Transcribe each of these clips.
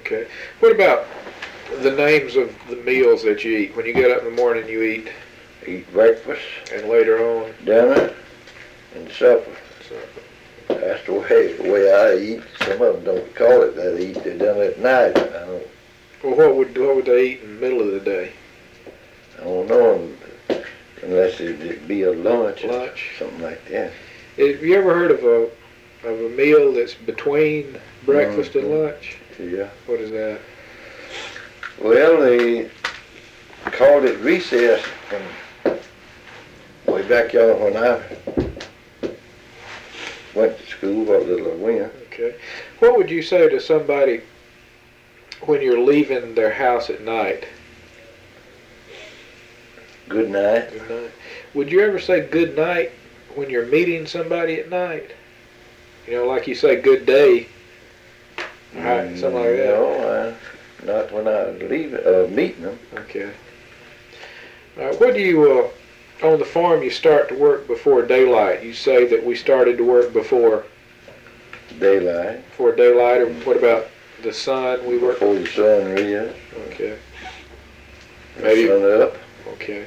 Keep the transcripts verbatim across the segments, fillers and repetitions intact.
Okay. What about the names of the meals that you eat? When you get up in the morning, you eat? Eat breakfast. And later on? Dinner and supper. Supper. That's the way, the way I eat. Some of them don't call it that. They eat their dinner at night. I don't, Well, what would what would they eat in the middle of the day? I don't know unless it be a lunch, Lunch. or something like that. Have you ever heard of a of a meal that's between breakfast Mm-hmm. and lunch? Yeah. What is that? Well, they called it recess from way back y'all when I went to school, what little I went. Okay. What would you say to somebody when you're leaving their house at night? Good night. Good night. Would you ever say good night when you're meeting somebody at night? You know, like you say good day, right? Something like that. No, I, not when I leave, uh, meeting them. Okay. All right. What do you, uh, on the farm, you start to work before daylight? You say that we started to work before Daylight. before daylight, or what about the sun? We work. Before the sun rises. Okay. Maybe. Sun up. Okay.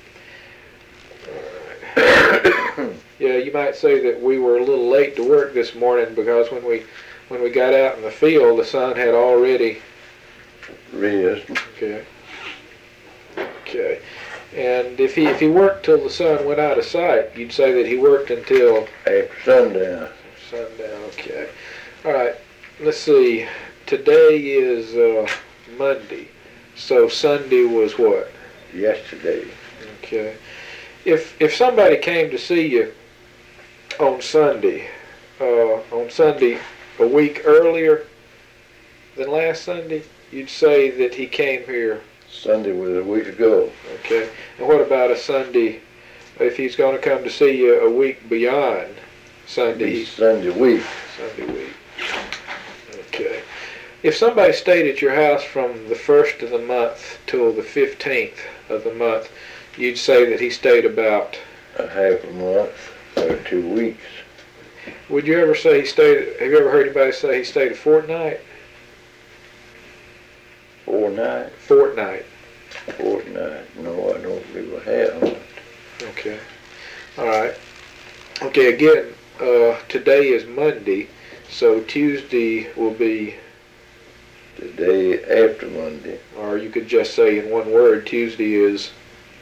Alright. Yeah, you might say that we were a little late to work this morning because when we when we got out in the field, the sun had already Risen. Okay. Okay. And if he if he worked till the sun went out of sight, you'd say that he worked until After sundown. sundown. Okay. All right. Let's see. Today is uh, Monday, so Sunday was what? Yesterday. Okay. If if somebody came to see you on Sunday, uh, on Sunday a week earlier than last Sunday, you'd say that he came here. Sunday was a week ago. Okay. And what about a Sunday, if he's going to come to see you a week beyond Sunday? Be Sunday week. Sunday week. Okay. If somebody stayed at your house from the first of the month till the fifteenth of the month, you'd say that he stayed about? A half a month or two weeks. Would you ever say he stayed, have you ever heard anybody say he stayed a fortnight? Fortnight. Fortnight. Fortnight. No, I don't believe I have. Okay. All right. Okay, again, uh, today is Monday, so Tuesday will be, The day after Monday. or you could just say in one word, Tuesday is,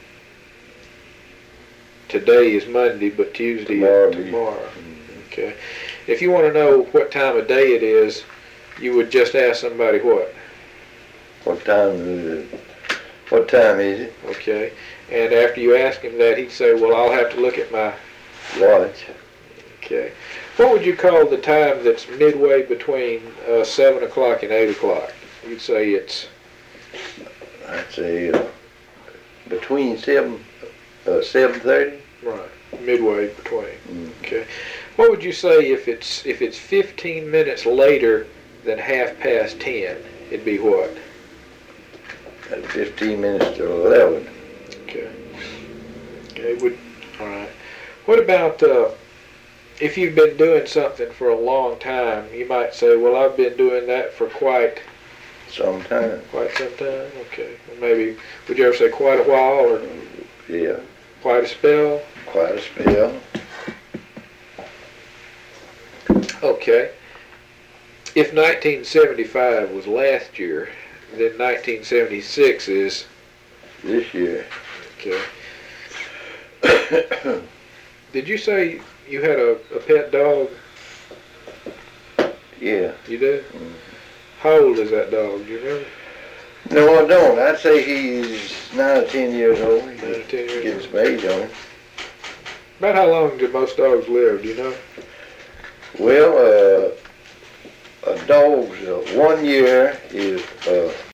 today is Monday, but Tuesday Tomorrow is be- tomorrow. Okay. If you want to know what time of day it is, you would just ask somebody what? What time is it? What time is it? Okay. And after you ask him that, he'd say, well, I'll have to look at my... Watch. Okay. What would you call the time that's midway between uh, seven o'clock and eight o'clock? You'd say it's... I'd say uh, between seven, uh, seven thirty. Right. Midway between. Mm. Okay. What would you say if it's if it's fifteen minutes later than half past ten? It'd be what? At fifteen minutes to eleven. Okay. Okay. Would all right. What about uh, if you've been doing something for a long time? You might say, "Well, I've been doing that for quite Sometime. quite some time." Okay. Well, maybe would you ever say quite a while or Yeah. quite a spell? Quite a spell. Okay. If nineteen seventy-five was last year, then nineteen seventy-six is This year. okay. Did you say you had a, a pet dog? Yeah. You do? Mm. How old is that dog? Do you remember? No, I don't. I'd say he's nine or ten years old. He's Nine or ten years getting old. some age on him. About how long do most dogs live? Do you know? Well, uh, a dog's uh, one year is uh,